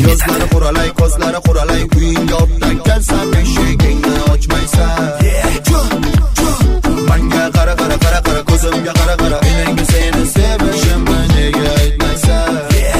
Yozlari quralay, ko'zlari quralay, uyingga obdan kelsan, eshigingni ochmaysan. Menga qara, ko'zimga qara, menga seni sevishimni nega aytmaysan?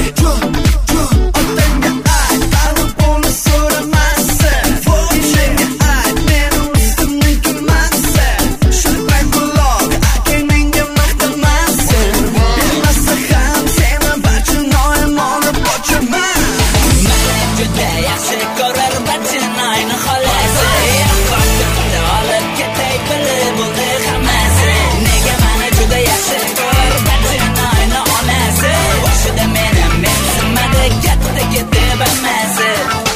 Otangga ayt, tanib bo'lni so'ramassan. Menga ayt, meni ustimni kulmassan. Shunday quloq, akang menga maqtamassan. Bilmasa ham seni barcha noyamoni bochaman. Men juda yaxshi ko'rar barcha noyni xolasi. Vaqtimda olib ketay bilib bo'ldi hammasi. Nega meni juda yaxshi ko'rar barcha noyni onasi. Boshida meni mensimadi, katta ketib hammasi.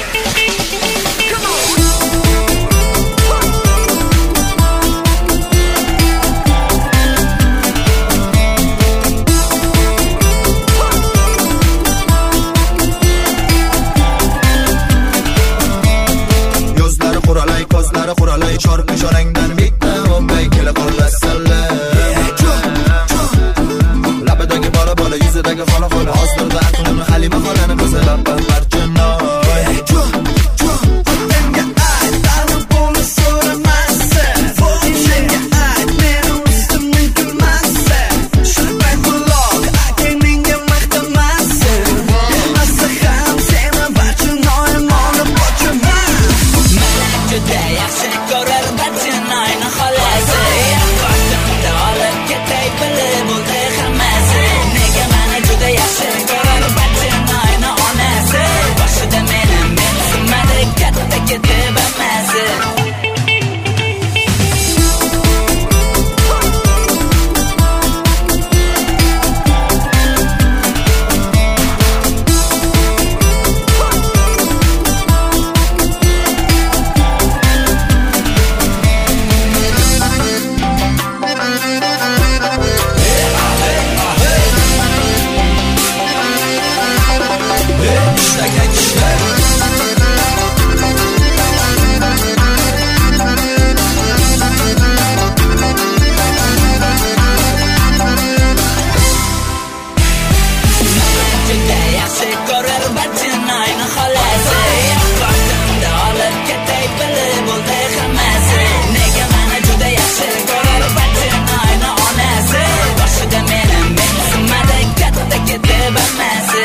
Yozlari quralay, ko'zlari quralay, chor-peshonangdan bitta o'pay kela qolasanlar. Labidagi bola, yuzidagi xola, hozirda aqlimni Halima xolani qizilab barcha noy. Otangga ayt, tanib bo'lni so'ramassan. Menga ayt, meni ustimni kulmassan. Shunday quloq, akang menga maqtamassan. Bilmasa ham seni barcha noyamoni bochaman. Men juda yaxshi ko'rar barcha noyni xolasi. Vaqtimda olib ketay bilib bo'ldi hammasi. Nega meni juda yaxshi ko'rar barcha noyni onasi. Boshida meni mensimadi, katta ketib hammasi. Juda yaxshi ko'rar barcha noyni xolasi. Vaqtimda olib ketay bilib bo'ldi hammasi. Nega meni juda yaxshi ko'rar barcha noyni onasi. Boshida meni mensimadi, katta ketib hammasi.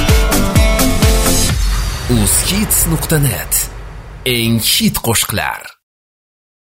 uzhits.net eng hit qo'shiqlar.